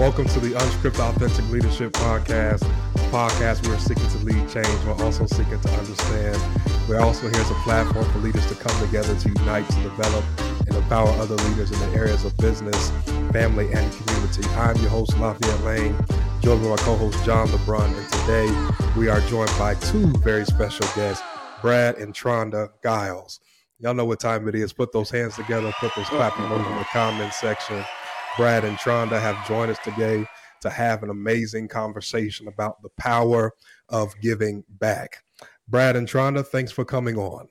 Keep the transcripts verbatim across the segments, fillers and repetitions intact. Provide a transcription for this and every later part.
Welcome to the Unscripted Authentic Leadership Podcast, a podcast where we're seeking to lead change while also seeking to understand. We're also here as a platform for leaders to come together to unite, to develop, and empower other leaders in the areas of business, family, and community. I'm your host, Lafayette Lane, joined by my co-host, John LeBrun, and today we are joined by two very special guests, Brad and Tronda Giles. Y'all know what time it is. Put those hands together, put those clap emojis in the comment section. Brad and Tronda have joined us today to have an amazing conversation about the power of giving back. Brad and Tronda, thanks for coming on.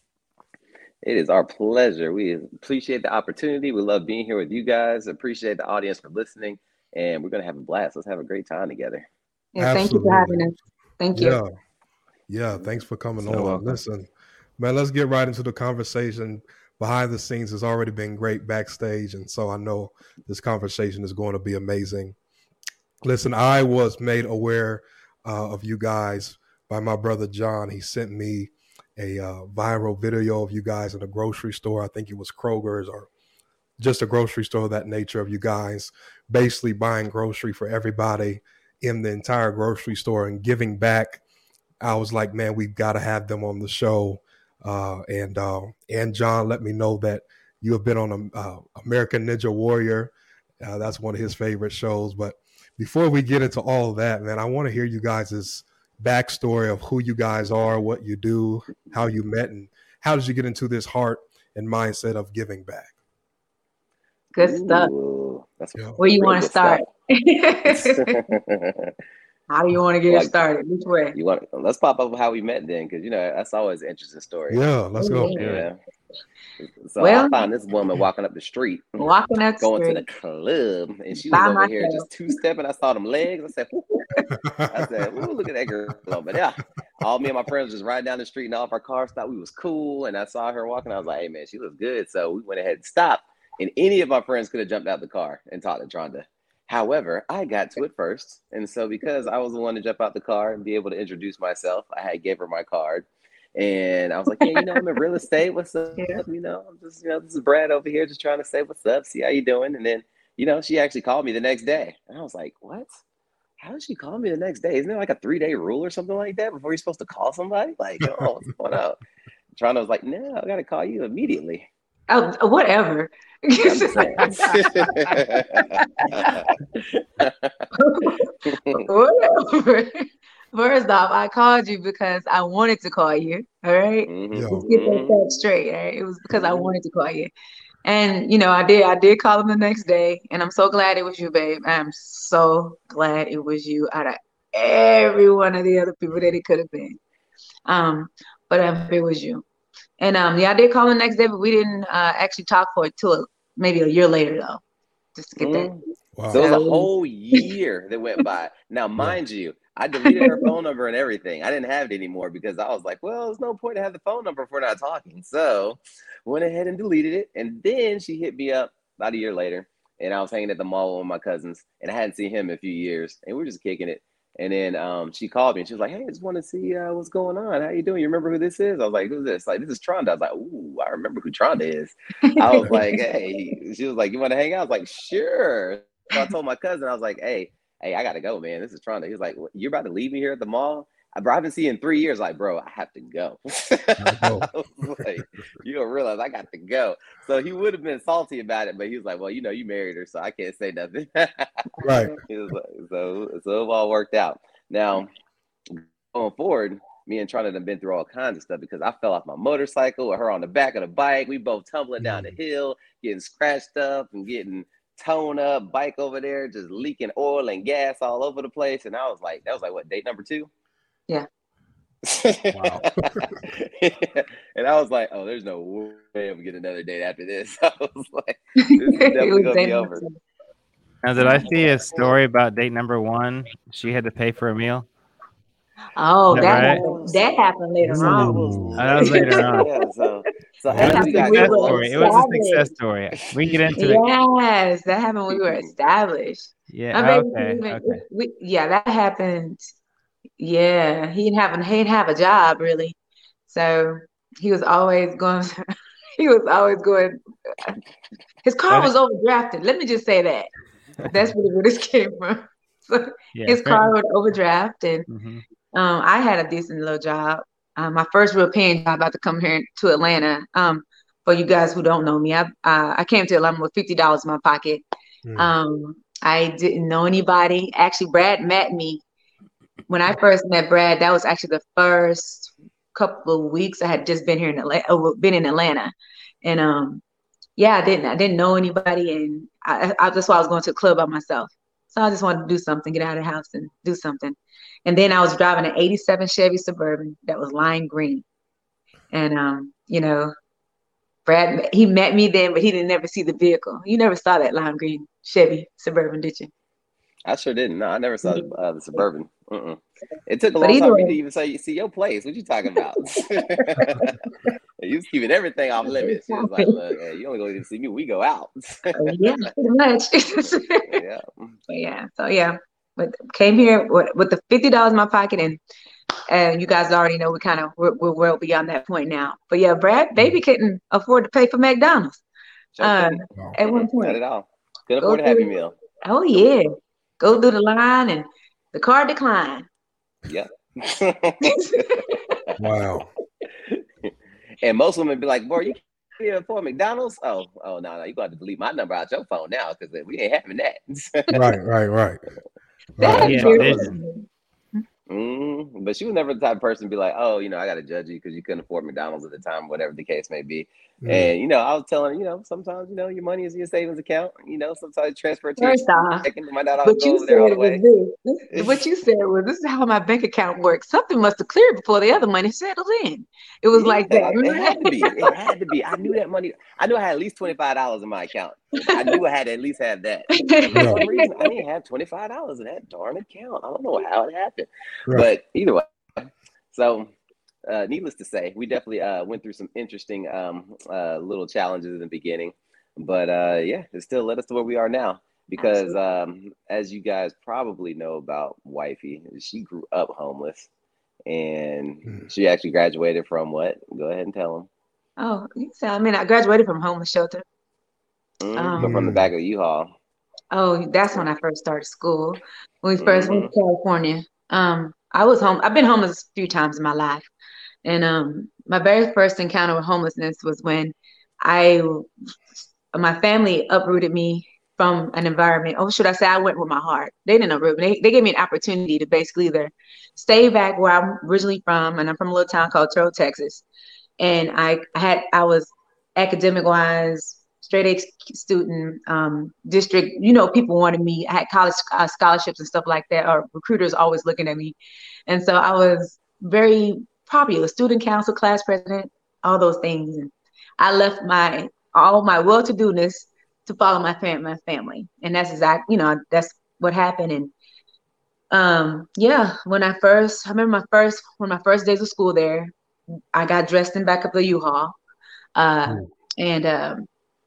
It is our pleasure. We appreciate the opportunity. We love being here with you guys. Appreciate the audience for listening. And we're going to have a blast. Let's have a great time together. Yeah, thank you for having us. Thank you. Yeah, yeah thanks for coming So on. welcome. Listen, man, let's get right into the conversation. Behind the scenes has already been great backstage, and so I know this conversation is going to be amazing. Listen, I was made aware uh, of you guys by my brother John. He sent me a uh, viral video of you guys in a grocery store. I think it was Kroger's or just a grocery store of that nature, of you guys basically buying grocery for everybody in the entire grocery store and giving back. I was like, man, we've got to have them on the show. Uh, and uh, and John let me know that you have been on a, uh, American Ninja Warrior. Uh, that's one of his favorite shows. But before we get into all of that, man, I want to hear you guys' backstory of who you guys are, what you do, how you met, and how did you get into this heart and mindset of giving back? Good stuff. Ooh, that's Yeah. Where you real want to good start? stuff. How do you want to get Like- it started? Which way? You want? Let's pop up how we met then, because you know that's always an interesting story. Yeah, let's go. Yeah. Yeah. So Well- I found this woman walking up the street, Walking up the going street. to the club, and she By was over here myself. just two stepping. I saw them legs. I said, "Whoo." I said, "Ooh, look at that girl." But yeah, all me and my friends just riding down the street, and all of our cars thought we was cool. And I saw her walking. I was like, "Hey man, she looks good." So we went ahead and stopped. And any of my friends could have jumped out the car and talked to Tronda. However, I got to it first. And so because I was the one to jump out the car and be able to introduce myself, I had gave her my card. And I was like, yeah, you know, I'm in real estate. What's up? Yeah. You know, I'm just, you know, this is Brad over here just trying to say what's up, see how you doing. And then, you know, she actually called me the next day. And I was like, what? How did she call me the next day? Isn't there like a three-day rule or something like that before you're supposed to call somebody? Like, oh, what's going on? Tronda was like, no, I got to call you immediately. Oh, whatever. I'm just saying. Whatever. First off, I called you because I wanted to call you. All right. Mhm, Yeah. Let's get that mhm. stuff straight. All right. It was because I wanted to call you. And you know, I did I did call him the next day, and I'm so glad it was you, babe. I'm so glad it was you out of every one of the other people that it could have been. Um, but um, it was you. And um, yeah, I did call him the next day, but we didn't uh, actually talk for it till maybe a year later, though, just to get that. Mm. Wow. So it was a So- whole year that went by. Now, mind you, I deleted her phone number and everything. I didn't have it anymore because I was like, well, there's no point to have the phone number if we're not talking. So went ahead and deleted it. And then she hit me up about a year later. And I was hanging at the mall with my cousins. And I hadn't seen him in a few years. And we were just kicking it. And then um, she called me and she was like, hey, I just want to see uh, what's going on. How you doing? You remember who this is? I was like, who's this? Like, this is Tronda. I was like, ooh, I remember who Tronda is. I was like, hey, she was like, you want to hang out? I was like, sure. So I told my cousin, I was like, hey, hey, I got to go, man. This is Tronda. He was like, you're about to leave me here at the mall? I, bro, I haven't seen you in three years. Like, bro, I have to go. I was like, you don't realize I got to go. So he would have been salty about it, but he was like, well, you know, you married her, so I can't say nothing. Right. He was like, so, so it all worked out. Now, going forward, me and Tronda have been through all kinds of stuff because I fell off my motorcycle with her on the back of the bike. We both tumbling down the hill, getting scratched up and getting tone up, bike over there, just leaking oil and gas all over the place. And I was like, that was like, what, date number two? Yeah. Wow. And I was like, oh, there's no way I'm getting another date after this. I was like, this is definitely going to be over. Now, did I see a story about date number one? She had to pay for a meal. Oh, Is that that right? happened, that happened later So on. it was- Oh, that was later on. Yeah, so, so It after was, we a got we success were close, story. It was a established. success story. We can get into it. Yes, that happened when we were established. Yeah. My baby Okay. even, Okay. we, yeah, that happened. Yeah, he didn't have a, he didn't have a job really, so he was always going. He was always going. His car was overdrafted. Let me just say that. That's really where this came from. So Yeah, his fair. car would overdraft, and hmm um, I had a decent little job. Um, my first real paying job about to come here to Atlanta. Um, for you guys who don't know me, I uh, I came to Atlanta with fifty dollars in my pocket. Mm. Um, I didn't know anybody. Actually, Brad met me when I first met Brad. That was actually the first couple of weeks I had just been here in Atlanta, been in Atlanta, and um, yeah, I didn't I didn't know anybody, and I, I that's why I was going to the club by myself. So I just wanted to do something, get out of the house and do something. And then I was driving an eighty-seven Chevy Suburban that was lime green. And um, you know, Brad he met me then, but he didn't never see the vehicle. You never saw that lime green Chevy Suburban, did you? I sure didn't. No, I never saw uh, the Suburban. Uh-uh. It took a But long either time for you way, to even say, see your place. What you talking about? You was keeping everything off limits. She was like, look, hey, you only go to see me. We go out. yeah, pretty much. Yeah. But yeah, so yeah, but came here with, with the fifty dollars in my pocket, and and you guys already know we kind of we're, we're well beyond that point now. But yeah, Brad, baby couldn't afford to pay for McDonald's Sure uh, couldn't. Wow. at one Mm-mm, not point. at all. Couldn't Go afford a Happy through, Meal. oh yeah, go through the line and the card declined. Yep. Wow. And most women be like, boy, you can't afford McDonald's? Oh, oh no, no, you got to delete my number out your phone now because we ain't having that. Right, right, right. That Right. Yeah, is very Charlotte was, interesting. mm, but she was never the type of person to be like, oh, you know, I got to judge you because you couldn't afford McDonald's at the time, whatever the case may be. Mm. And, you know, I was telling her, you know, sometimes, you know, your money is in your savings account. You know, sometimes you transfer it to your First off, checking. It might not all what go you over there all said the was way. this. This- What you said was this is how my bank account works. Something must have cleared before the other money settled in. It was like Yeah, that. it Remember had to that? be. It had to be. I knew that money. I knew I had at least twenty-five dollars in my account. I knew I had to at least have that. And for Yeah. some reason, I didn't have twenty-five dollars in that darn account. I don't know how it happened. Right. But either way, so uh, needless to say, we definitely uh, went through some interesting um, uh, little challenges in the beginning. But uh, yeah, it still led us to where we are now. Because Absolutely. um, as you guys probably know about Wifey, she grew up homeless. And Mm. she actually graduated from what? Go ahead and tell them. Oh, you said, I mean, I graduated from homeless shelter. Mm, but from the Um, Mm. back of the U-Haul. oh, that's when I first started school. When we first went Mm-hmm. to California. Um, I was home. I've been homeless a few times in my life. And um, my very first encounter with homelessness was when I, my family uprooted me from an environment. Oh, should I say I went with my heart? They didn't uproot me. They, they gave me an opportunity to basically either stay back where I'm originally from, and I'm from a little town called Terrell, Texas. And I, I had, I was academic wise, straight A student, um, district, you know, people wanted me. I had college uh, scholarships and stuff like that, or recruiters always looking at me. And so I was very popular, student council, class president, all those things. And I left my all my well-to-do-ness to follow my fam- my family, and that's exact. You know, that's what happened. And um, yeah, when I first, I remember my first one of my first days of school there, I got dressed in back of the U-Haul, uh, Mm. and um,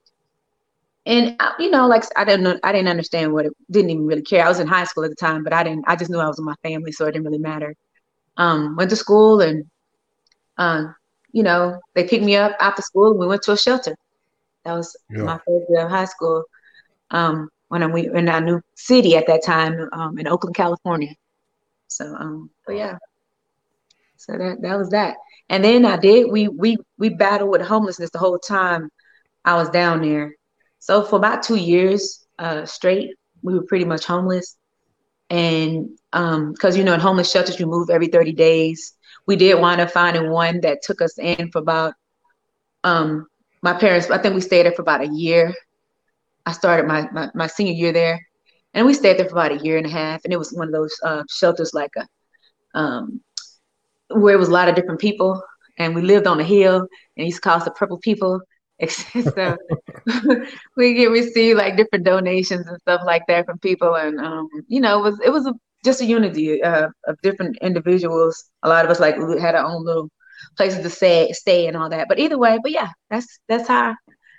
and uh, you know, like I didn't know, I didn't understand what it didn't even really care. I was in high school at the time, but I didn't. I just knew I was with my family, so it didn't really matter. Um, went to school and. Um, you know, they picked me up after school and we went to a shelter. That was Yeah. my first year of high school. Um, when I went in our new city at that time, um, in Oakland, California. So, um, but yeah, so that that was that. And then I did we we we battled with homelessness the whole time I was down there. So for about two years uh, straight, we were pretty much homeless. And um, because you know, in homeless shelters, you move every thirty days. We did wind up finding one that took us in for about um my parents, I think we stayed there for about a year. I started my, my my senior year there, and we stayed there for about a year and a half. And it was one of those uh, shelters like a um where it was a lot of different people, and we lived on a hill, and it used to call us the Purple People. So we get receive like different donations and stuff like that from people, and um, you know, it was it was a, just a unity uh, of different individuals. A lot of us like had our own little places to stay, stay and all that. But either way, but yeah, that's that's how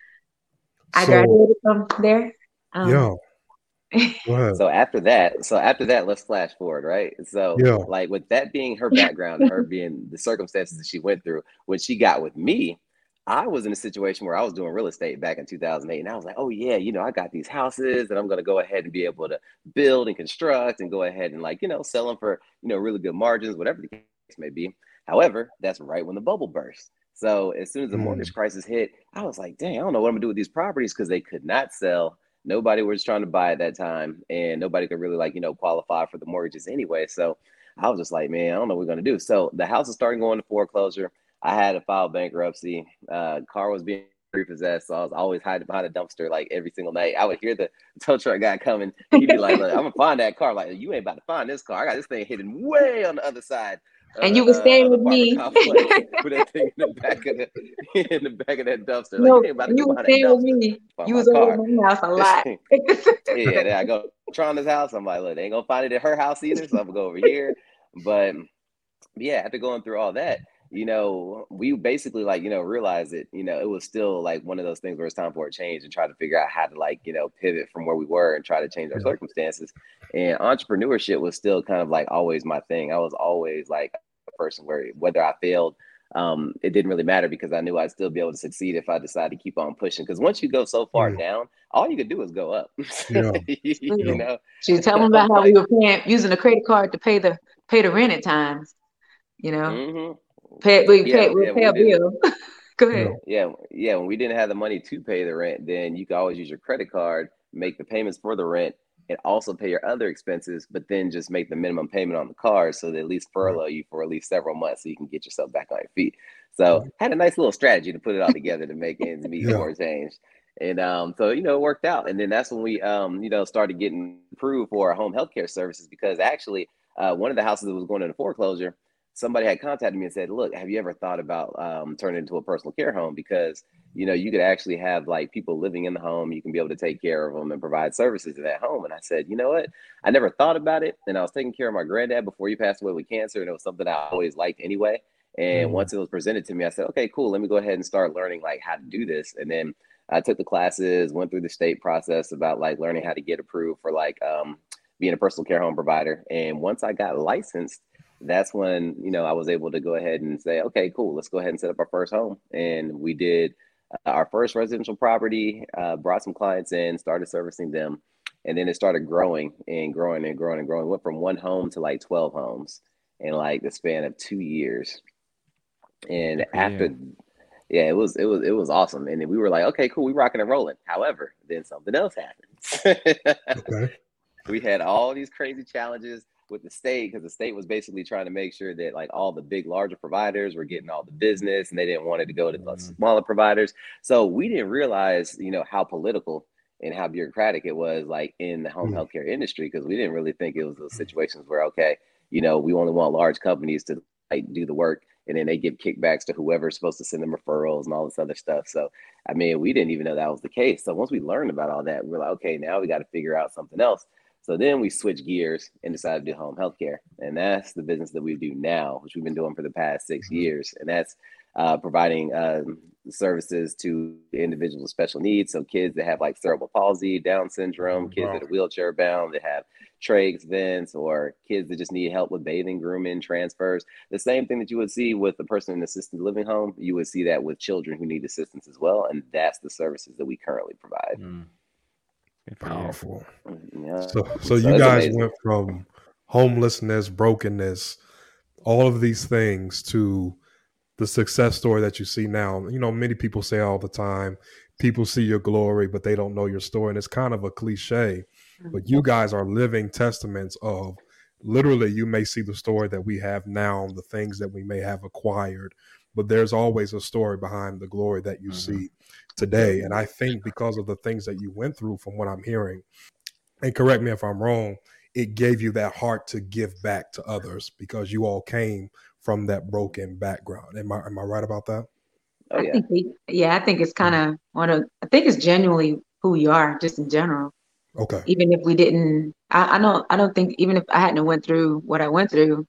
I So graduated from there. Um, yeah, go ahead. So after that, so after that, let's flash forward, right? So Yeah. like with that being her background and her being the circumstances that she went through, when she got with me, I was in a situation where I was doing real estate back in two thousand eight, and I was like, oh yeah, you know, I got these houses and I'm going to go ahead and be able to build and construct and go ahead and like, you know, sell them for, you know, really good margins, whatever the case may be. However, that's right when the bubble burst. So as soon as the mortgage crisis hit, I was like, dang, I don't know what I'm gonna do with these properties because they could not sell. Nobody was trying to buy at that time, and nobody could really like, you know, qualify for the mortgages anyway. So I was just like, man, I don't know what we're gonna do. So the house is starting going to foreclosure. I had to file bankruptcy. Uh, car was being repossessed, so I was always hiding behind a dumpster like every single night. I would hear the tow truck guy coming. He'd be like, look, I'm gonna find that car. Like, you ain't about to find this car. I got this thing hidden way on the other side. And uh, you were staying uh, with me. With that thing in the back of the in the back of that dumpster. No, like, you, about to you were staying with me. You was over at my house a lot. Yeah, then I go Tronda's house. I'm like, look, they ain't gonna find it at her house either, so I'm gonna go over here. But yeah, after going through all that, you know, we basically like, you know, realized that, you know, it was still like one of those things where it's time for a change and try to figure out how to like, you know, pivot from where we were and try to change our yeah. circumstances. And entrepreneurship was still kind of like always my thing. I was always like a person where whether I failed, um, it didn't really matter because I knew I'd still be able to succeed if I decided to keep on pushing. Because once you go so far yeah. down, all you could do is go up. Yeah. you know, she's telling me about how like, we were paying using a credit card to pay the pay the rent at times. You know. Mm-hmm. Pay, we yeah, pay, we yeah, pay a bill. Go ahead. Yeah, yeah. When we didn't have the money to pay the rent, then you could always use your credit card, make the payments for the rent, and also pay your other expenses, but then just make the minimum payment on the card so they at least furlough you for at least several months so you can get yourself back on your feet. So had a nice little strategy to put it all together to make ends meet yeah. for a change. And um, so, you know, it worked out. And then that's when we, um, you know, started getting approved for our home healthcare services because actually uh, one of the houses that was going into foreclosure, somebody had contacted me and said, look, have you ever thought about um, turning it into a personal care home? Because, you know, you could actually have like people living in the home. You can be able to take care of them and provide services in that home. And I said, you know what? I never thought about it. And I was taking care of my granddad before he passed away with cancer. And it was something I always liked anyway. And mm-hmm. once it was presented to me, I said, okay, cool. Let me go ahead and start learning like how to do this. And then I took the classes, went through the state process about like learning how to get approved for like um, being a personal care home provider. And once I got licensed, that's when, you know, I was able to go ahead and say, okay, cool, let's go ahead and set up our first home. And we did uh, our first residential property, uh, brought some clients in, started servicing them. And then it started growing and growing and growing and growing. Went from one home to like twelve homes in like the span of two years. And yeah. after, yeah, it was, it was, it was awesome. And then we were like, okay, cool, we rocking and rolling. However, then something else happened. Okay. We had all these crazy challenges with the state because the state was basically trying to make sure that like all the big larger providers were getting all the business and they didn't want it to go to the smaller providers. So we didn't realize, you know, how political and how bureaucratic it was like in the home healthcare industry because we didn't really think it was those situations where, okay, you know, we only want large companies to like do the work and then they give kickbacks to whoever's supposed to send them referrals and all this other stuff. So, I mean, we didn't even know that was the case. So once we learned about all that, we we're like, okay, now we got to figure out something else. So then we switched gears and decided to do home healthcare. And that's the business that we do now, which we've been doing for the past six years. And that's uh, providing um, services to individuals with special needs. So kids that have like cerebral palsy, Down syndrome, kids wow. that are wheelchair bound, that have trachs, vents, or kids that just need help with bathing, grooming, transfers. The same thing that you would see with a person in an assisted living home, you would see that with children who need assistance as well. And that's the services that we currently provide. Mm. Powerful. Yeah. So, so you guys amazing. went from homelessness, brokenness, all of these things to the success story that you see now. You know, many people say all the time, people see your glory, but they don't know your story. And it's kind of a cliche, but you guys are living testaments of literally, you may see the story that we have now, the things that we may have acquired, but there's always a story behind the glory that you mm-hmm. see today. And I think because of the things that you went through, from what I'm hearing, and correct me if I'm wrong, it gave you that heart to give back to others because you all came from that broken background. Am I am I right about that? Oh, yeah. I think we, yeah, I think it's kind of one of, I think it's genuinely who you are, just in general. Okay. Even if we didn't, I, I don't, I don't think, even if I hadn't went through what I went through,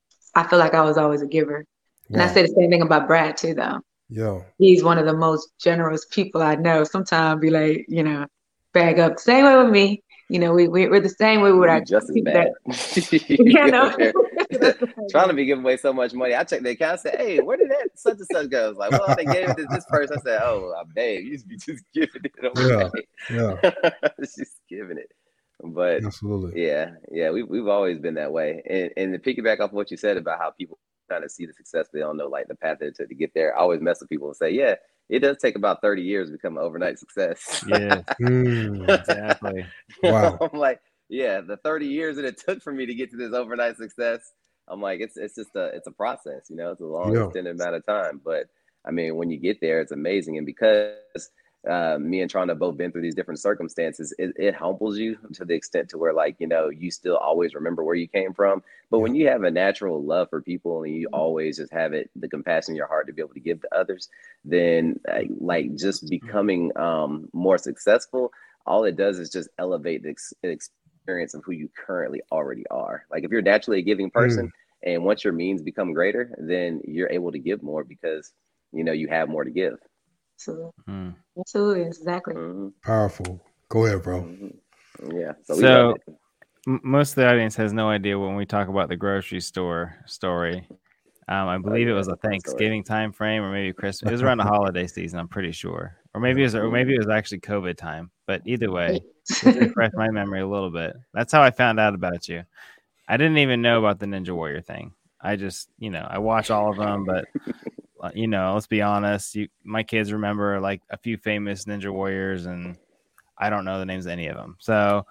I feel like I was always a giver. Wow. And I say the same thing about Brad too, though. Yeah. He's one of the most generous people I know. Sometimes be like, you know, bag up. Same way with me. You know, we, we we're the same way with our just as bad. That, you know, trying to be giving away so much money. I checked the account. I said, "Hey, where did that such and such go?" I was like, "Well, they gave it to this person." I said, "Oh, babe, you used to be just giving it away." Yeah, yeah. Just giving it. But absolutely, yeah, yeah, we we've always been that way. And and to piggyback off what you said about how people kind of see the success, but they don't know like the path they took to get there. I always mess with people and say, "Yeah, it does take about thirty years to become an overnight success." Yeah, mm. exactly. Wow. I'm like, yeah, the thirty years that it took for me to get to this overnight success. I'm like, it's it's just a it's a process, you know, it's a long Yeah. extended amount of time. But I mean, when you get there, it's amazing. And because uh, me and Tron have both been through these different circumstances, it, it humbles you to the extent to where, like, you know, you still always remember where you came from. But when you have a natural love for people and you always just have it, the compassion in your heart to be able to give to others, then uh, like just becoming um, more successful, all it does is just elevate the ex- experience of who you currently already are. Like if you're naturally a giving person mm. and once your means become greater, then you're able to give more because, you know, you have more to give. Absolutely. Mm. Absolutely. Exactly. Mm-hmm. Powerful. Go ahead, bro. Mm-hmm. Yeah. So, we so love it. m- most of the audience has no idea when we talk about the grocery store story. Um, I believe oh, yeah, it was a Thanksgiving time frame or maybe Christmas. It was around the holiday season, I'm pretty sure. Or maybe it was or maybe it was actually COVID time. But either way, just refresh my memory a little bit. That's how I found out about you. I didn't even know about the Ninja Warrior thing. I just, you know, I watch all of them, but you know, let's be honest. You, my kids remember like a few famous Ninja Warriors, and I don't know the names of any of them. So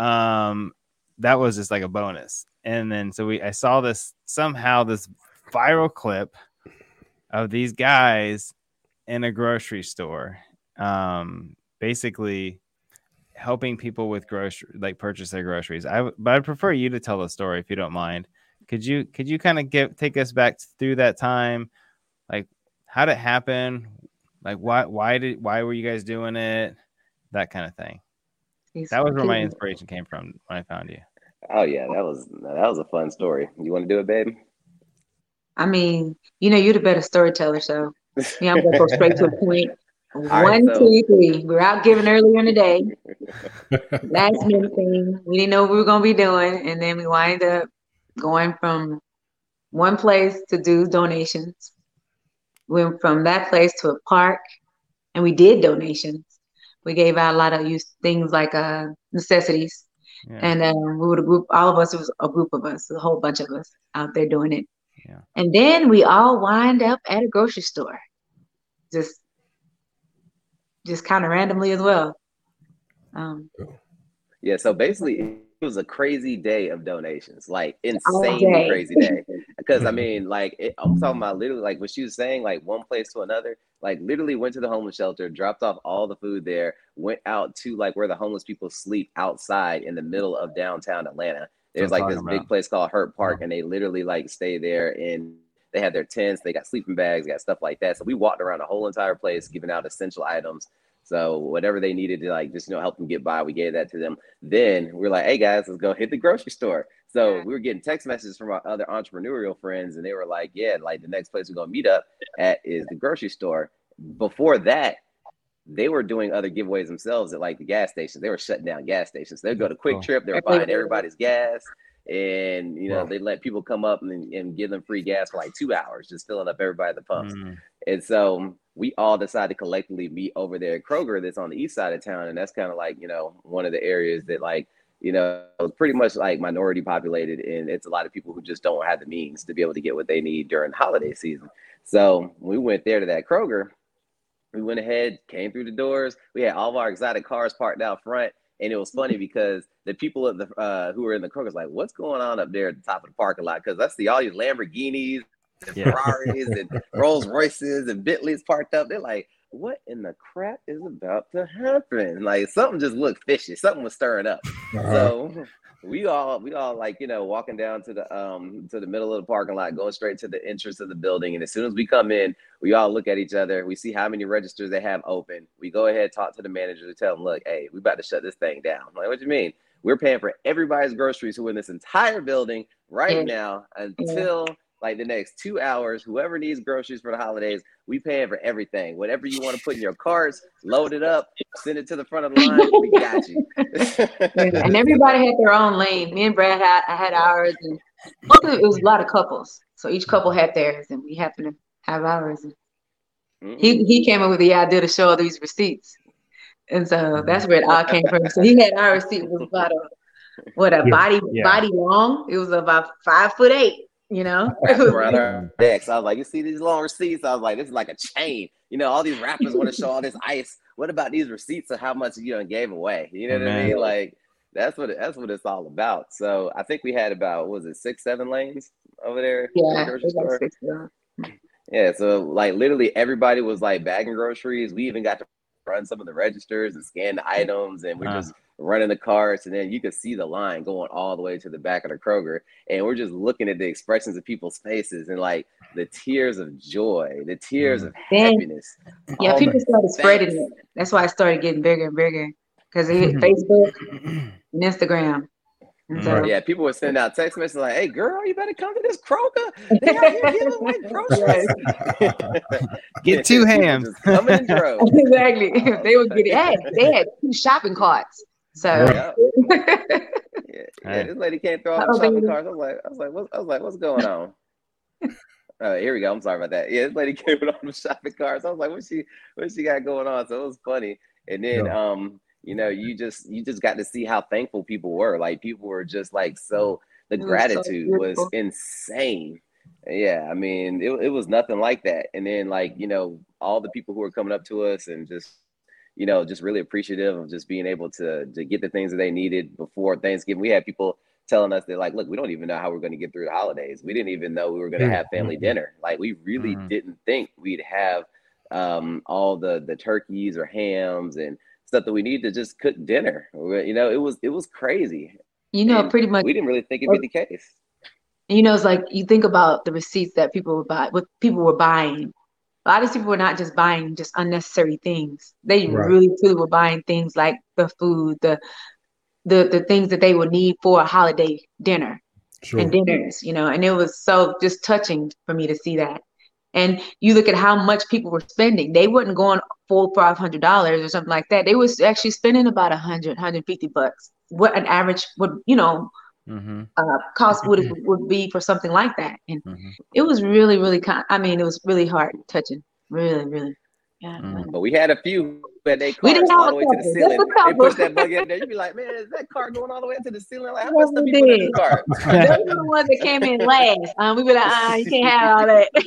um, that was just like a bonus. And then so we, I saw this somehow this viral clip of these guys in a grocery store, um, basically helping people with grocery, like purchase their groceries. I, but I'd prefer you to tell the story if you don't mind. Could you, could you kind of get take us back through that time? Like, how did it happen? Like, why, why did, why were you guys doing it? That kind of thing. That was where my inspiration came from when I found you. Oh yeah, that was that was a fun story. You want to do it, babe? I mean, you know, you're the better storyteller, so yeah, I'm gonna go straight to the point. One, right, so. two, three. We were out giving earlier in the day. Last minute thing. We didn't know what we were gonna be doing, and then we wind up going from one place to do donations. We went from that place to a park, and we did donations. We gave out a lot of use things like uh, necessities, yeah. and um, we were a group. All of us, it was a group of us, a whole bunch of us out there doing it. Yeah. And then we all wind up at a grocery store, just, just kind of randomly as well. Um, yeah. So basically, it was a crazy day of donations, like insanely crazy day. Because I mean, like it, I'm talking about literally, like what she was saying, like one place to another. Like literally went to the homeless shelter, dropped off all the food there, went out to like where the homeless people sleep outside in the middle of downtown Atlanta. There's like this big place called Hurt Park, and they literally like stay there, and they have their tents, they got sleeping bags, got stuff like that. So we walked around the whole entire place, giving out essential items. So whatever they needed to like just, you know, help them get by, we gave that to them. Then we were like, hey guys, let's go hit the grocery store. So we were getting text messages from our other entrepreneurial friends, and they were like, yeah, like the next place we're going to meet up at is the grocery store. Before that, they were doing other giveaways themselves at like the gas stations. They were shutting down gas stations. They'd go to Quick Trip, they were buying everybody's gas. And, you know, wow. they let people come up and, and give them free gas for like two hours, just filling up everybody at the pumps. Mm. And so we all decided to collectively meet over there at Kroger that's on the east side of town. And that's kind of like, you know, one of the areas that like, you know, it's pretty much like minority populated. And it's a lot of people who just don't have the means to be able to get what they need during the holiday season. So we went there to that Kroger. We went ahead, came through the doors. We had all of our exotic cars parked out front. And it was funny because the people at the uh, who were in the Kroger's like, what's going on up there at the top of the parking lot? Because I see all these Lamborghinis and yeah. Ferraris and Rolls Royces and Bentleys parked up. They're like, what in the crap is about to happen? Like something just looked fishy. Something was stirring up. Uh-huh. So we all we all like, you know, walking down to the um to the middle of the parking lot, going straight to the entrance of the building. And as soon as we come in, we all look at each other. We see how many registers they have open. We go ahead, talk to the manager to tell them, look, hey, we about to shut this thing down. I'm like, what do you mean? We're paying for everybody's groceries who are in this entire building right now until like the next two hours. Whoever needs groceries for the holidays, we paying for everything. Whatever you want to put in your carts, load it up, send it to the front of the line. We got you. And everybody had their own lane. Me and Brad had I had ours, and Mostly it was a lot of couples. So each couple had theirs, and we happened to have ours. And Mm-hmm. he he came up with the idea to show all these receipts, and so that's where it all came from. So he had our receipt was about a what a Yeah. body Yeah. body long. It was about five foot eight. You know, Wrapped around our necks. I was like, you see these long receipts? I was like, this is like a chain. You know, all these rappers want to show all this ice. What about these receipts of how much you know gave away? You know what Man. I mean? Like that's what it, that's what it's all about. So I think we had about what was it six, seven lanes over there? at the yeah, it grocery was like store? six of them. Yeah, so like literally everybody was like bagging groceries. We even got to run some of the registers and scan the items, and we're Uh. just running the carts, and then you could see the line going all the way to the back of the Kroger, and we're just looking at the expressions of people's faces and like the tears of joy, the tears of Then- happiness. Yeah, all people the started spreading thanks. it. That's why it started getting bigger and bigger because it hit Facebook and Instagram. And so, Yeah, people were sending out text messages like, "Hey, girl, you better come to this Kroger. They out here giving away groceries. Get two People hams. just coming in droves." exactly. They would get it. Hey, they had two shopping carts. So Yeah. Yeah, yeah, Hey. this lady came through all Uh-oh, the shopping baby. carts. I was like, I was like, what, I was like, what's going on? Uh, here we go. I'm sorry about that. Yeah, this lady came with all the shopping carts. I was like, what she, what she got going on? So it was funny. And then, Yeah. um, you know, you just, you just got to see how thankful people were. Like people were just like so. The It was so gratitude was beautiful. insane. Yeah, I mean, it it was nothing like that. And then, like, you know, all the people who were coming up to us and just, you know, just really appreciative of just being able to to get the things that they needed before Thanksgiving. We had people telling us they're like, look, we don't even know how we're going to get through the holidays. We didn't even know we were going to Mm, have family mm, mm. dinner. Like we really Mhm. didn't think we'd have um, all the the turkeys or hams and stuff that we need to just cook dinner. You know, it was it was crazy. you know, And pretty much. we didn't really think it'd be the case. You know, it's like you think about the receipts that people would buy, what people were buying. A lot of people were not just buying just unnecessary things. They Right. really, truly were buying things like the food, the the the things that they would need for a holiday dinner Sure. and dinners, you know. And it was so just touching for me to see that. And you look at how much people were spending. They wasn't going full five hundred dollars or something like that. They was actually spending about a hundred, hundred fifty bucks. What an average would, you know, Mm-hmm. uh, cost would would be for something like that. And Mm-hmm. it was really, really kind. I mean, it was really heart touching. Really, really. Yeah. Mm. But we had a few that they We didn't cars have all a the way to the couple. ceiling. Just a They couple. push that buggy in there. You'd be like, man, is that car going all the way up to the ceiling? Like, how Yes, much stuff we you put in did. this car? Those were the ones that came in last. Um, we were like, ah, you can't have all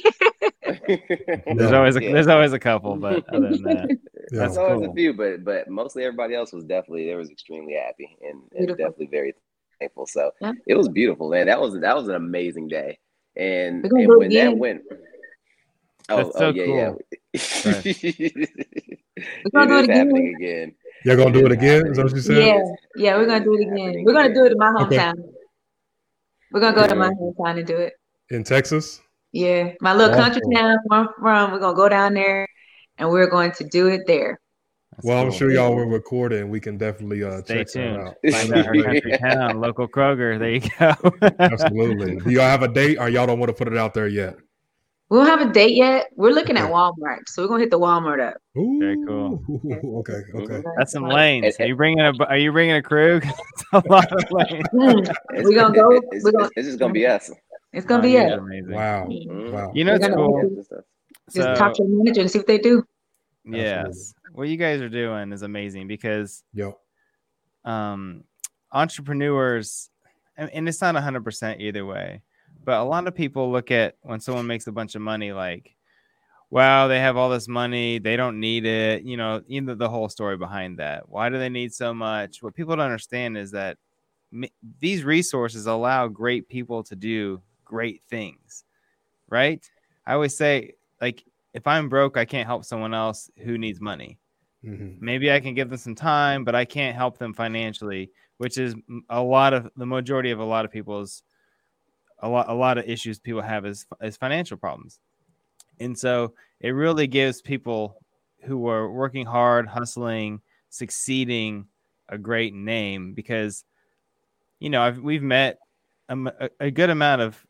that. There's Yeah. always a Yeah. there's always a couple, but other than that, Yeah. that's There's always cool. a few, but but mostly everybody else was definitely they was extremely happy and, and Beautiful. definitely very thankful. So Yeah. it was beautiful, man. That was that was an amazing day. And We're gonna and do it when that again. went, oh That's oh so yeah cool. yeah, We're gonna it do it is again. happening again. Y'all gonna It do it is again? Is that what you said? Yeah, It yeah, we're gonna is do it again. happening We're gonna do it again. in my Okay. hometown. We're gonna go to my Mhm. hometown and do it. In Texas? Yeah, my little country Awesome. town where I'm from. We're gonna go down there, and we're going to do it there. That's Well, I'm cool. sure y'all will record it and we can definitely uh, Stay check that tuned. out. Find out her country town, local Kroger. There you go. Absolutely. Do y'all have a date or y'all don't want to put it out there yet? We don't have a date yet. We're looking at Okay. Walmart, so we're gonna hit the Walmart up. Ooh. Very cool. Okay. Okay. That's some Mm, lanes. Are you bringing a Are you bringing a crew? It's a lot of lanes. It's, we're gonna go. it's, We're gonna. it's, it's just gonna be us. It's gonna Oh, be you us. guys are amazing. Wow. Mhm. Wow. You know We're it's gonna cool. actually Just us. just talk So to the manager and see what they do. yes, what you guys are doing is amazing because Yep. um, entrepreneurs, and, and it's not one hundred percent either way, but a lot of people look at when someone makes a bunch of money like, wow, they have all this money, they don't need it, you know, either the whole story behind that. Why do they need so much? What people don't understand is that m- these resources allow great people to do great things, right? I always say, like, if I'm broke, I can't help someone else who needs money. Mm-hmm. Maybe I can give them some time, but I can't help them financially, which is a lot of the majority of a lot of people's a lot a lot of issues people have is is financial problems. And so it really gives people who are working hard, hustling, succeeding a great name because, you know, I've, we've met a, a good amount of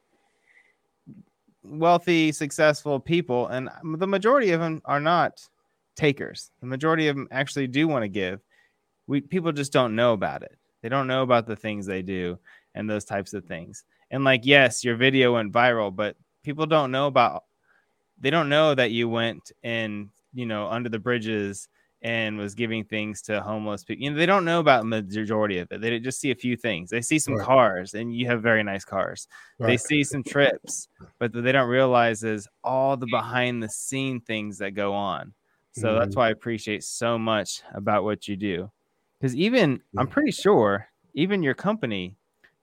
wealthy, successful people, and the majority of them are not takers. The majority of them actually do want to give. We people just don't know about it. They don't know about the things they do. and those types of things. And like, yes, your video went viral, but people don't know about, they don't know that you went and, you know, under the bridges and was giving things to homeless people. You know, they don't know about the majority of it. They just see a few things. They see some right. cars, and you have very nice cars. Right. They see some trips, but they don't realize is all the behind the scene things that go on. So mm-hmm. that's why I appreciate so much about what you do. Because even, yeah. I'm pretty sure, even your company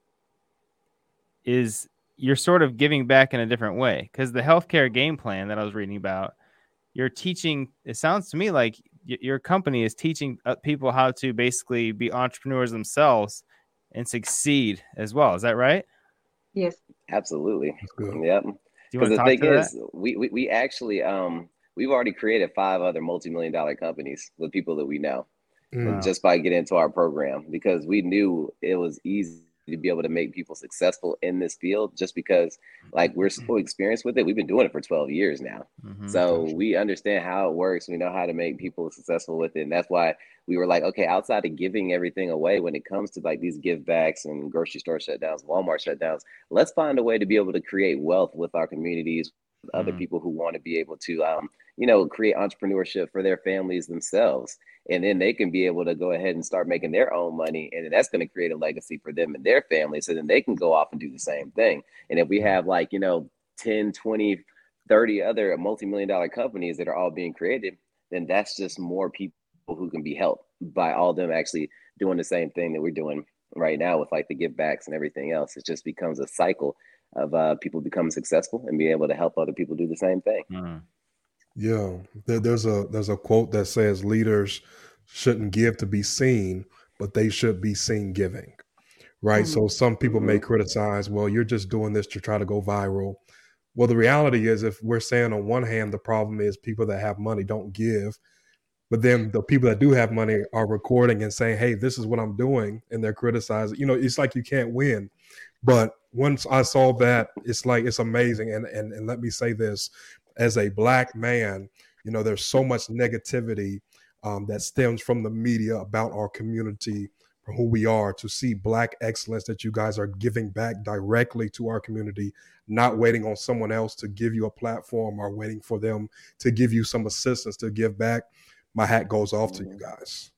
is, you're sort of giving back in a different way. Because the healthcare game plan that I was reading about, you're teaching, it sounds to me like your company is teaching people how to basically be entrepreneurs themselves and succeed as well. Is that right? Yes, absolutely. Yep. Because the thing is, that? we, we we actually um we've already created five other multi-million dollar companies with people that we know, wow. just by getting into our program, because we knew it was easy to be able to make people successful in this field, just because like we're so experienced with it. We've been doing it for twelve years now. Mm-hmm. So we understand how it works. We know how to make people successful with it. And that's why we were like, okay, outside of giving everything away, when it comes to like these give backs and grocery store shutdowns, Walmart shutdowns, let's find a way to be able to create wealth with our communities, with mm-hmm. other people who want to be able to, um, you know, create entrepreneurship for their families themselves. And then they can be able to go ahead and start making their own money. And then that's going to create a legacy for them and their family. So then they can go off and do the same thing. And if we have like, you know, ten, twenty, thirty other multi-million dollar companies that are all being created, then that's just more people who can be helped by all of them actually doing the same thing that we're doing right now with like the give backs and everything else. It just becomes a cycle of uh, people becoming successful and being able to help other people do the same thing. Mm-hmm. Yeah, there, there's a there's a quote that says leaders shouldn't give to be seen, but they should be seen giving, right? Mm-hmm. So some people mm-hmm. may criticize, well, you're just doing this to try to go viral. Well, the reality is, if we're saying on one hand, the problem is people that have money don't give, but then the people that do have money are recording and saying, hey, this is what I'm doing, and they're criticizing. You know, it's like you can't win. But once I saw that, it's like, it's amazing. And and, and let me say this. As a Black man, you know, there's so much negativity um, that stems from the media about our community, for who we are. To see Black excellence that you guys are giving back directly to our community, not waiting on someone else to give you a platform or waiting for them to give you some assistance to give back. My hat goes off to you guys.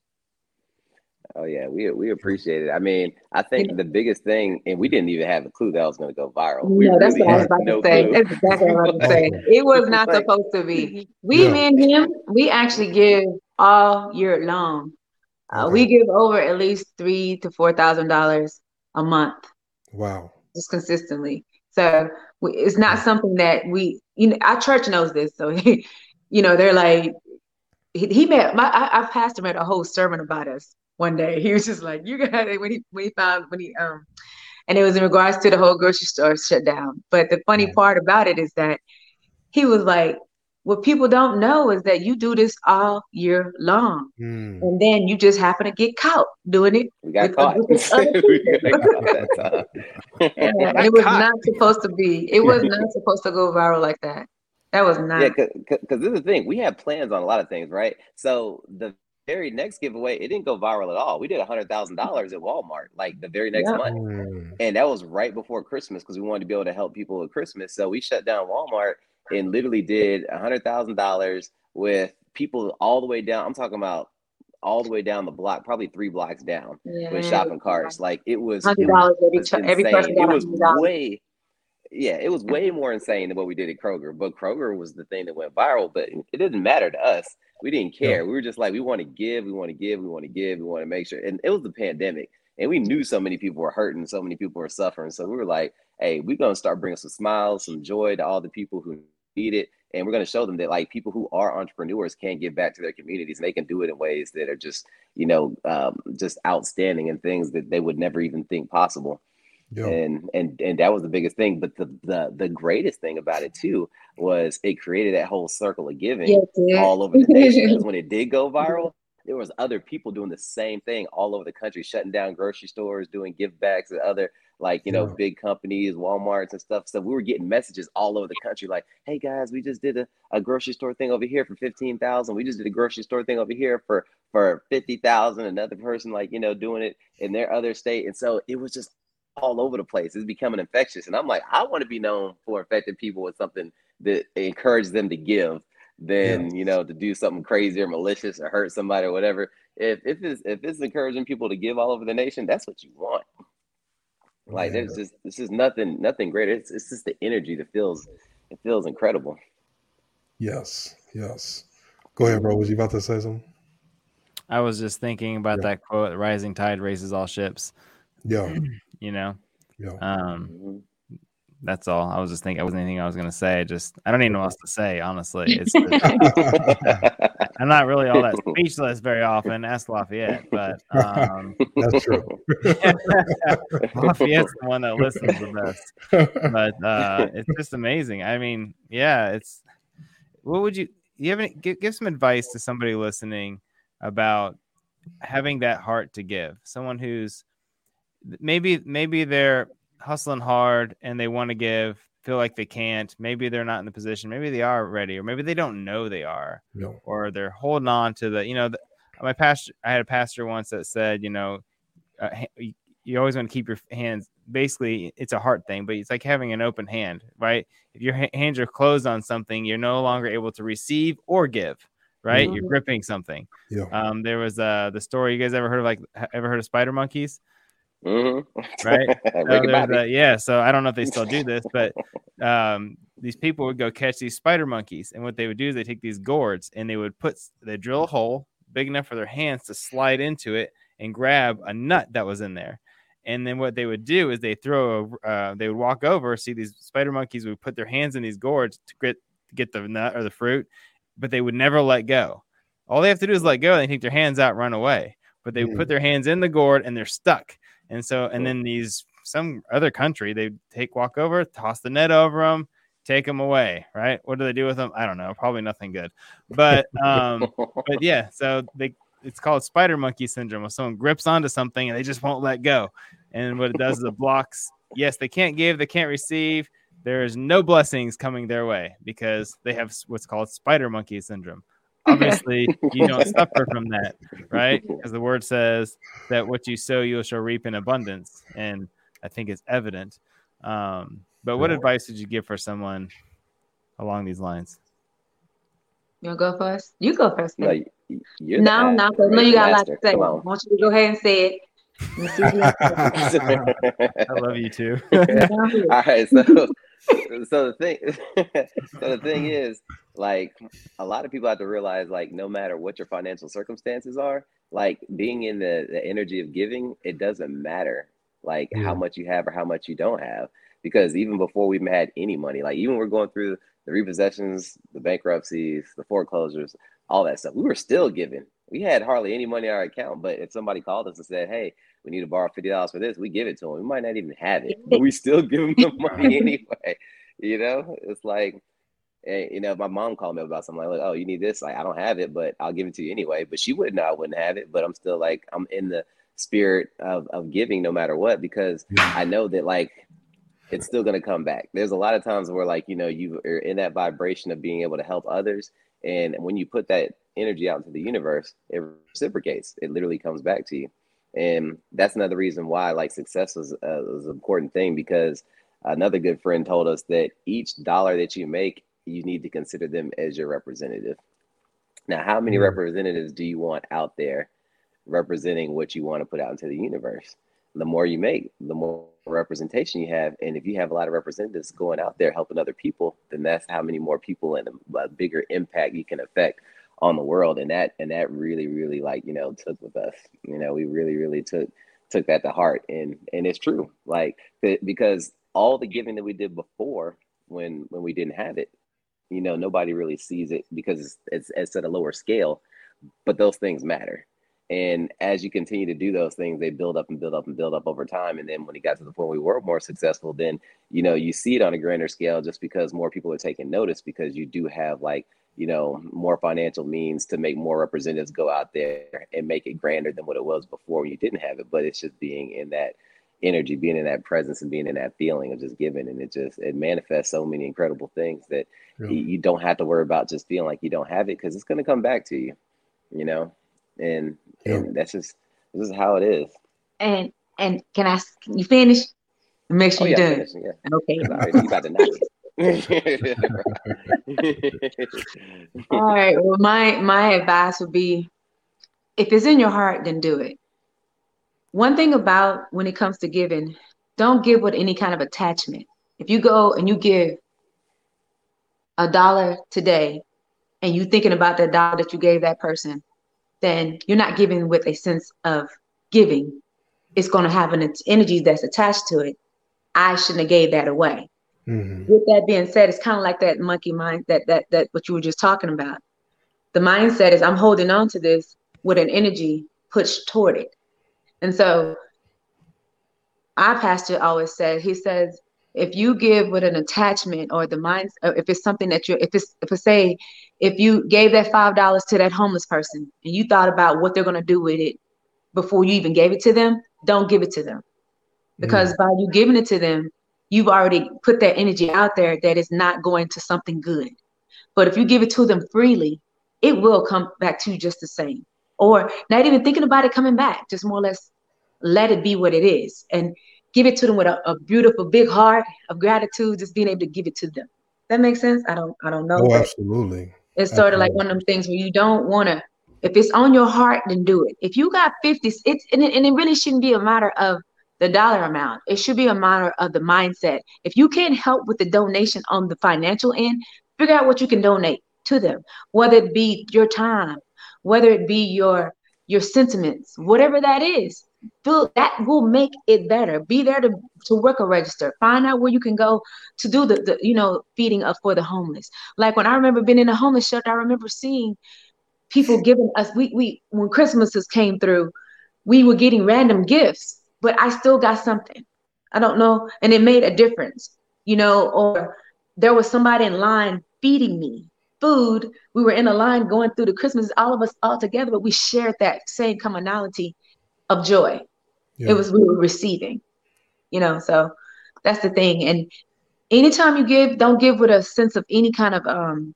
Oh yeah, we we appreciate it. I mean, I think the biggest thing, and we didn't even have a clue that was going to go viral. We no, that's really what I was about no to say. clue. That's exactly what I was about to say. It was not like, supposed to be. We, yeah. me and him, we actually give all year long. Uh, okay. We give over at least three to four thousand dollars a month. Wow. Just consistently. So we, it's not something that we, you know, our church knows this. So, he, you know, they're like, he, he made my, our pastor made a whole sermon about us. One day he was just like, you got it, when he when he found when he um and it was in regards to the whole grocery store shutdown. But the funny part about it is that he was like, what people don't know is that you do this all year long. Mm. And then you just happen to get caught doing it. We got caught. We got caught that time. and, and it was caught. not supposed to be. It was not supposed to go viral like that. That was not. Yeah, because this is the thing. We have plans on a lot of things, right? So the very next giveaway, it didn't go viral at all. We did a hundred thousand dollars at Walmart, like the very next yeah. month, mm. and that was right before Christmas because we wanted to be able to help people with Christmas. So we shut down Walmart and literally did a hundred thousand dollars with people all the way down. I'm talking about all the way down the block, probably three blocks down, yeah. with shopping carts. Like it was hundred dollars every every person. It was way. Yeah, it was way more insane than what we did at Kroger. But Kroger was the thing that went viral, but it didn't matter to us. We didn't care. Yeah. We were just like, we want to give, we want to give, we want to give, we want to make sure. And it was the pandemic. And we knew so many people were hurting, so many people were suffering. So we were like, hey, we're going to start bringing some smiles, some joy to all the people who need it. And we're going to show them that like people who are entrepreneurs can give back to their communities, and they can do it in ways that are just, you know, um, just outstanding and things that they would never even think possible. Yeah. And and and that was the biggest thing. But the, the the greatest thing about it too was it created that whole circle of giving yes, all over the nation. Because when it did go viral, there was other people doing the same thing all over the country, shutting down grocery stores, doing give backs and other like, you know, yeah. big companies, Walmarts and stuff. So we were getting messages all over the country like, hey guys, we just did a, a grocery store thing over here for fifteen thousand. We just did a grocery store thing over here for for fifty thousand. Another person like, you know, doing it in their other state. And so it was just all over the place. It's becoming infectious. And I'm like, I want to be known for infecting people with something that encourages them to give than, Yes. you know, to do something crazy or malicious or hurt somebody or whatever. If if it's if it's encouraging people to give all over the nation, that's what you want. Like Man. there's just this is nothing nothing greater. It's it's just the energy that feels it feels incredible. Yes, yes. Go ahead, bro. Was you about to say something? I was just thinking about Yeah. that quote: "Rising tide raises all ships." Yeah, You know, yeah. um, Mhm. that's all. I was just thinking. I wasn't anything I was gonna say. I just I don't even know what else to say. Honestly, it's. Just, I'm not really all that speechless very often. Ask Lafayette, but um, That's true. Lafayette's the one that listens the best. But uh, it's just amazing. I mean, yeah, it's. What would you? You have any? Give, give some advice to somebody listening about having that heart to give. Someone who's maybe maybe they're hustling hard and they want to give, feel like they can't. Maybe they're not in the position. Maybe they are ready, or maybe they don't know they are, No. or they're holding on to the. You know, the, my pastor. I had a pastor once that said, you know, uh, you, you always want to keep your hands. Basically, it's a heart thing, but it's like having an open hand, right? If your ha- hands are closed on something, you're no longer able to receive or give, right? Mhm. You're gripping something. Yeah. Um, there was uh the story. You guys ever heard of like ever heard of spider monkeys? Mm-hmm. Right. So Ricky there's Bobby. a, yeah. So I don't know if they still do this, but um, these people would go catch these spider monkeys, and what they would do is they take these gourds and they would put they drill a hole big enough for their hands to slide into it and grab a nut that was in there. And then what they would do is they throw a, uh, they would walk over, see these spider monkeys would put their hands in these gourds to get to get the nut or the fruit, but they would never let go. All they have to do is let go, and they take their hands out, and run away. But they would put their hands in the gourd, and they're stuck. And so, and then these some other country, they take walk over, toss the net over them, take them away. Right? What do they do with them? I don't know. Probably nothing good. But um, but yeah. So they. It's called spider monkey syndrome. When someone grips onto something and they just won't let go. And what it does is it blocks. Yes, they can't give, they can't receive. There's no blessings coming their way because they have what's called spider monkey syndrome. Obviously, you don't suffer from that, right? Because the word says that what you sow, you shall reap in abundance. And I think it's evident. Um, but what advice would you give for someone along these lines? You want to go first? You go first. No, you, you're no, no, because no, you got a lot to say. I on. want you to go ahead and say it. I love you too. All right, so so the thing, so the thing is, like, a lot of people have to realize, like, no matter what your financial circumstances are, like, being in the, the energy of giving, it doesn't matter, like, yeah. how much you have or how much you don't have, because even before we had any money, like, even we're going through the repossessions, the bankruptcies, the foreclosures, all that stuff, we were still giving. We had hardly any money in our account, but if somebody called us and said, hey, we need to borrow fifty dollars for this, we give it to them. We might not even have it, but we still give them the money anyway. You know, it's like, you know, if my mom called me about something like, oh, you need this, like, I don't have it, but I'll give it to you anyway. But she wouldn't know I wouldn't have it, but I'm still like, I'm in the spirit of, of giving no matter what, because I know that, like, it's still going to come back. There's a lot of times where, like, you know, you are in that vibration of being able to help others. And when you put that energy out into the universe, it reciprocates. It literally comes back to you. And that's another reason why, like, success was, uh, was an important thing, because another good friend told us that each dollar that you make, you need to consider them as your representative. Now, how many mm-hmm. representatives do you want out there representing what you want to put out into the universe? The more you make, the more representation you have. And if you have a lot of representatives going out there helping other people, then that's how many more people and a, a bigger impact you can affect on the world. And that, and that really, really, like, you know, took with us, you know, we really, really took, took that to heart. And, and it's true, like, because all the giving that we did before, when, when we didn't have it, you know, nobody really sees it because it's, it's, it's at a lower scale, but those things matter. And as you continue to do those things, they build up and build up and build up over time. And then when it got to the point where we were more successful, then, you know, you see it on a grander scale just because more people are taking notice, because you do have, like, you know, more financial means to make more representatives go out there and make it grander than what it was before when you didn't have it. But it's just being in that energy, being in that presence, and being in that feeling of just giving. And it just, it manifests so many incredible things that yeah. you, you don't have to worry about just feeling like you don't have it, because it's going to come back to you, you know? And, yeah. and that's just, this is how it is. And, and can I, can you finish? Make sure Oh you're yeah, done. finish. Yeah. Okay. I already know you about to knock it. All right. Well, my my advice would be, if it's in your heart, then do it. One thing about when it comes to giving, don't give with any kind of attachment. If you go and you give a dollar today and you thinking about that dollar that you gave that person, then you're not giving with a sense of giving. It's going to have an energy that's attached to it. I shouldn't have gave that away. Mm-hmm. With that being said, it's kind of like that monkey mind, that that that what you were just talking about. The mindset is, I'm holding on to this with an energy pushed toward it. And so our pastor always said, he says, if you give with an attachment, or the mind, or if it's something that you're, if it's, if it's say, if you gave that five dollars to that homeless person and you thought about what they're going to do with it before you even gave it to them, don't give it to them. Because mm. by you giving it to them, you've already put that energy out there that is not going to something good. But if you give it to them freely, it will come back to you just the same. Or not even thinking about it coming back, just more or less let it be what it is, and give it to them with a, a beautiful big heart of gratitude, just being able to give it to them. That makes sense? I don't I don't know. Oh, absolutely. It's sort absolutely. of like one of them things where you don't want to, if it's on your heart, then do it. If you got fifty, it's and it, and it really shouldn't be a matter of the dollar amount. It should be a matter of the mindset. If you can't help with the donation on the financial end, figure out what you can donate to them, whether it be your time, whether it be your your sentiments, whatever that is. Feel that will make it better. Be there to, to work a register. Find out where you can go to do the, the you know, feeding up for the homeless. Like when I remember being in a homeless shelter, I remember seeing people giving us, we, we when Christmases came through, we were getting random gifts, but I still got something. I don't know. And it made a difference, you know, or there was somebody in line feeding me food. We were in a line going through the Christmas, all of us all together, but we shared that same commonality of joy. Yeah. It was we were receiving, you know, so that's the thing. And anytime you give, don't give with a sense of any kind of um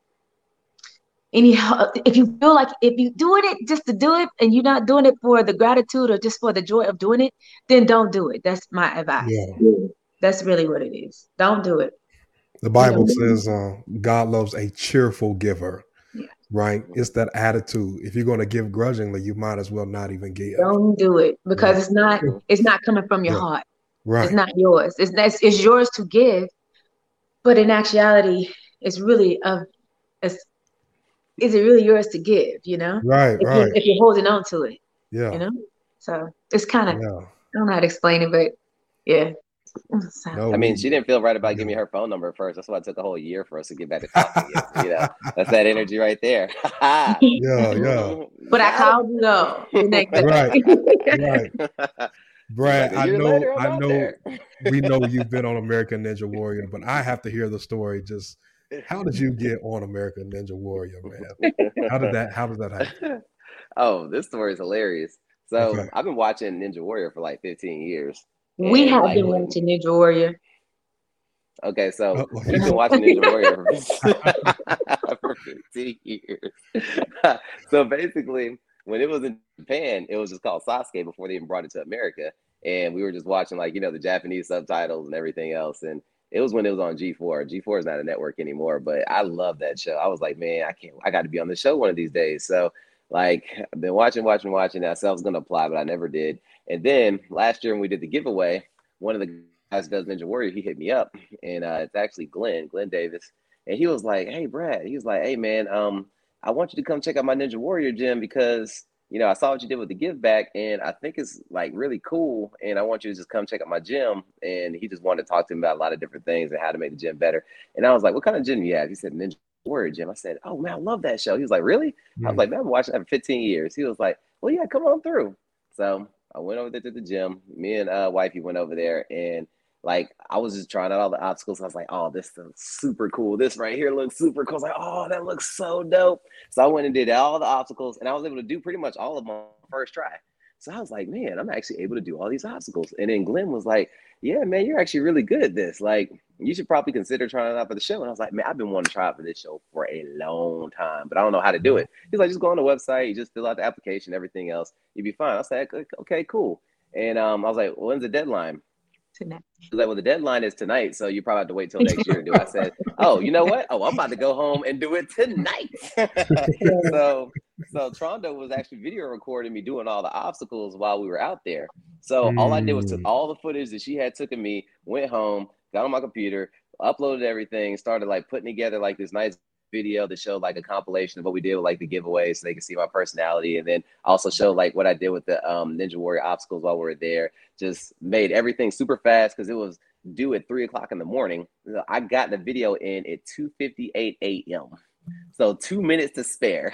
any if you feel like if you're doing it just to do it and you're not doing it for the gratitude or just for the joy of doing it, then don't do it. That's my advice. Yeah. That's really what it is. Don't do it. The Bible you know? says uh, God loves a cheerful giver. Yeah. Right? It's that attitude. If you're going to give grudgingly, you might as well not even give. Don't do it, because yeah. it's not it's not coming from your yeah. heart. Right. It's not yours. It's that's it's yours to give, but in actuality, it's really of it's is it really yours to give, you know? Right, if right. You're, if you're holding on to it. Yeah. You know? So it's kind of yeah. I don't know how to explain it, but yeah. No, I mean, she didn't feel right about giving me her phone number first. That's why it took a whole year for us to get back to talking. You know, that's that energy right there. yeah, yeah. But I called you though. The next day. Right, right. Brad, like I know, later, I know, we know you've been on American Ninja Warrior, but I have to hear the story. Just how did you get on American Ninja Warrior, man? How did that? How did that happen? Oh, this story is hilarious. So Okay. I've been watching Ninja Warrior for like fifteen years. We have like, been watching Ninja Warrior. Okay, so Uh-oh. we've been watching Ninja Warrior for, for fifteen years. So basically, when it was in Japan, it was just called Sasuke before they even brought it to America. And we were just watching, like, you know, the Japanese subtitles and everything else. And it was when it was on G four. G four is not a network anymore, but I love that show. I was like, man, I can't, I got to be on the show one of these days. So, like, I've been watching, watching, watching. I said I was going to apply, but I never did. And then last year when we did the giveaway, one of the guys who does Ninja Warrior, he hit me up, and uh, it's actually Glenn, Glenn Davis. And he was like, hey, Brad, he was like, hey, man, um, I want you to come check out my Ninja Warrior gym because, you know, I saw what you did with the give back, and I think it's like really cool. And I want you to just come check out my gym. And he just wanted to talk to me about a lot of different things and how to make the gym better. And I was like, what kind of gym do you have? He said, Ninja Warrior gym. I said, oh, man, I love that show. He was like, really? Mm-hmm. I was like, man, I've been watching that for fifteen years. He was like, well, yeah, come on through. So I went over there to the gym. Me and uh, wifey went over there, and like I was just trying out all the obstacles. I was like, oh, this is super cool. This right here looks super cool. I was like, oh, that looks so dope. So I went and did all the obstacles, and I was able to do pretty much all of them on first try. So I was like, man, I'm actually able to do all these obstacles. And then Glenn was like, yeah, man, you're actually really good at this. Like, you should probably consider trying it out for the show. And I was like, man, I've been wanting to try out for this show for a long time, but I don't know how to do it. He's like, just go on the website, you just fill out the application, everything else, you'd be fine. I was like, okay, cool. And um, I was like, well, when's the deadline? tonight. Like, well, the deadline is tonight, so you probably have to wait till next year to do it. I said, oh, you know what? Oh, I'm about to go home and do it tonight. so, so Trondo was actually video recording me doing all the obstacles while we were out there. So mm. all I did was took all the footage that she had taken me, went home, got on my computer, uploaded everything, started like putting together like this nice video that showed like a compilation of what we did with like the giveaways so they could see my personality, and then also show like what I did with the um, Ninja Warrior obstacles while we were there. Just made everything super fast because it was due at three o'clock in the morning. I got the video in at two fifty-eight a.m. So two minutes to spare.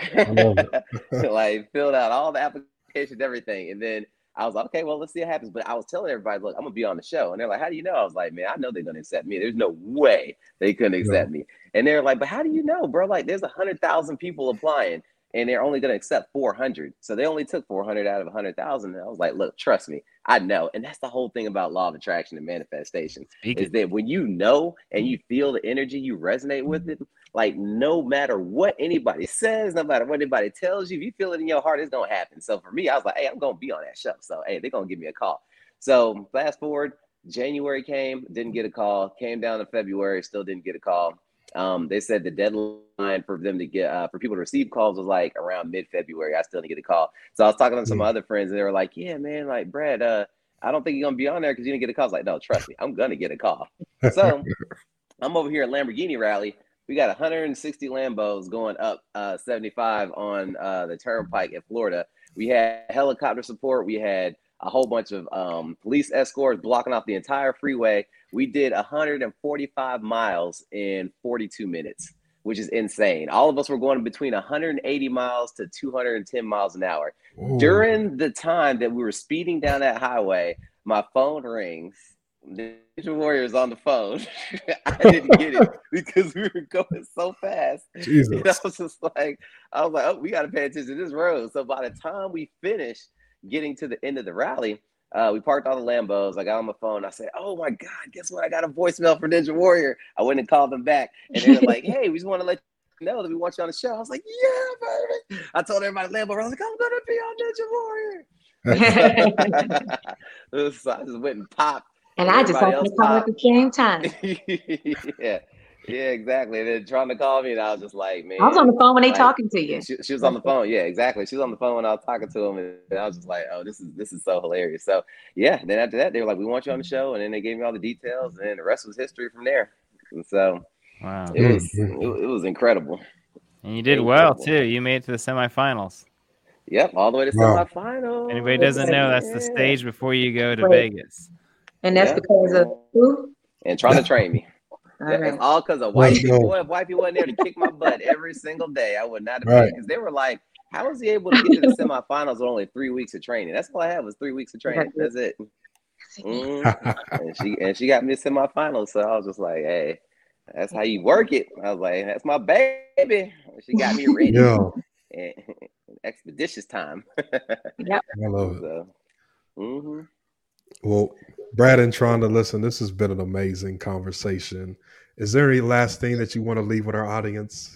Like filled out all the applications, everything. And then I was like, okay, well, let's see what happens. But I was telling everybody, look, I'm going to be on the show. And they're like, how do you know? I was like, man, I know they're going to accept me. There's no way they couldn't accept no. me. And they're like, but how do you know, bro? Like, there's one hundred thousand people applying, and they're only going to accept four hundred. So they only took four hundred out of one hundred thousand. And I was like, look, trust me, I know. And that's the whole thing about law of attraction and manifestation. Speaking. Is that when you know and you feel the energy, you resonate with it. Like, no matter what anybody says, no matter what anybody tells you, if you feel it in your heart, it's going to happen. So for me, I was like, hey, I'm going to be on that show. So, hey, they're going to give me a call. So fast forward, January came, didn't get a call. Came down to February, still didn't get a call. Um, they said the deadline for them to get, uh, for people to receive calls was like around mid-February. I still didn't get a call. So I was talking to some mm. other friends, and they were like, yeah, man, like, Brad, uh, I don't think you're going to be on there because you didn't get a call. I was like, no, trust me, I'm going to get a call. So I'm over here at Lamborghini Rally. We got one hundred sixty Lambos going up uh, seventy-five on uh, the Turnpike in Florida. We had helicopter support. We had a whole bunch of um, police escorts blocking off the entire freeway. We did one hundred forty-five miles in forty-two minutes, which is insane. All of us were going between one hundred eighty miles to two hundred ten miles an hour. Ooh. During the time that we were speeding down that highway, my phone rings. The Ninja Warrior's on the phone. I didn't get it because we were going so fast. Jesus. And I was just like, I was like, oh, we got to pay attention to this road. So by the time we finished getting to the end of the rally, uh, we parked all the Lambos. I got on my phone. I said, oh my God, guess what? I got a voicemail for Ninja Warrior. I went and called them back. And they were like, hey, we just want to let you know that we want you on the show. I was like, yeah, baby. I told everybody Lambo, I was like, I'm going to be on Ninja Warrior. So I just went and popped. And I just happened to call at the same time. yeah, yeah, exactly. And then trying to call me, and I was just like, man. I was on the phone when they like, talking to you. She, she was on the phone. Yeah, exactly. She was on the phone when I was talking to him, and I was just like, oh, this is this is so hilarious. So yeah, then after that, they were like, we want you on the show, and then they gave me all the details, and the rest was history from there. And so, wow, it was it, it was incredible. And you did well too. You made it to the semifinals. Yep, all the way to wow. semifinals. Anybody doesn't know, that's the stage before you go to Wait. Vegas. And that's yeah. because of who? And trying to train me. All that, right. It's all because of Wifey. Boy, if Wifey wasn't there to kick my butt every single day, I would not have been. Because they were like, how was he able to get to the semifinals with only three weeks of training? That's all I had was three weeks of training. That's it. Mm. and she and she got me to semifinals. So I was just like, hey, that's how you work it. I was like, that's my baby. She got me ready. Yeah. And, expeditious time. Yep. I love it. So, mm-hmm. Well, Brad and Tronda, listen, this has been an amazing conversation. Is there any last thing that you want to leave with our audience?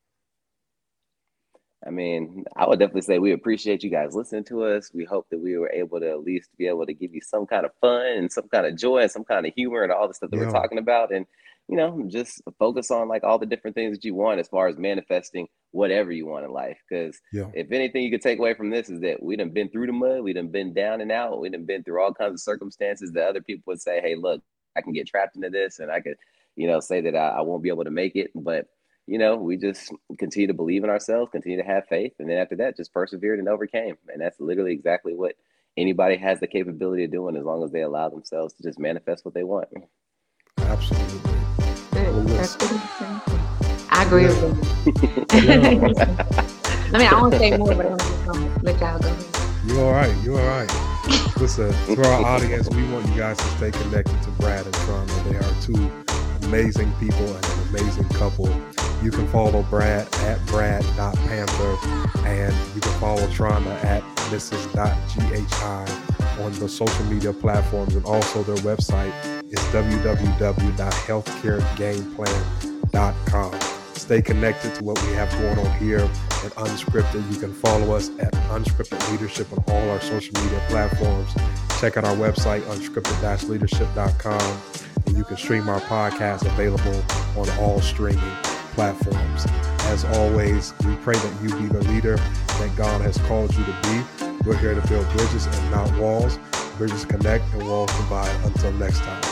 I mean, I would definitely say we appreciate you guys listening to us. We hope that we were able to at least be able to give you some kind of fun and some kind of joy and some kind of humor and all the stuff that yeah. we're talking about. And, you know, just focus on like all the different things that you want as far as manifesting whatever you want in life. Because yeah. if anything you could take away from this is that we done been through the mud, we done been down and out, we done been through all kinds of circumstances that other people would say, hey, look, I can get trapped into this and I could, you know, say that I, I won't be able to make it. But, you know, we just continue to believe in ourselves, continue to have faith. And then after that, just persevered and overcame. And that's literally exactly what anybody has the capability of doing as long as they allow themselves to just manifest what they want. Absolutely. I agree yeah. with you. I mean, I won't say more, but I'm just going to let y'all go. You're all right. You're all right. Listen, to our audience, we want you guys to stay connected to Brad and Tronda. They are two amazing people and an amazing couple. You can follow Brad at brad dot panther, and you can follow Tronda at missus dot g h i on the social media platforms, and also their website is w w w dot healthcare game plan dot com. Stay connected to what we have going on here at Unscripted. You can follow us at Unscripted Leadership on all our social media platforms. check out our website, unscripted dash leadership dot com, and you can stream our podcast available on all streaming platforms. As always, we pray that you be the leader that God has called you to be. We're here to build bridges and not walls. Bridges connect and walls divide. Until next time.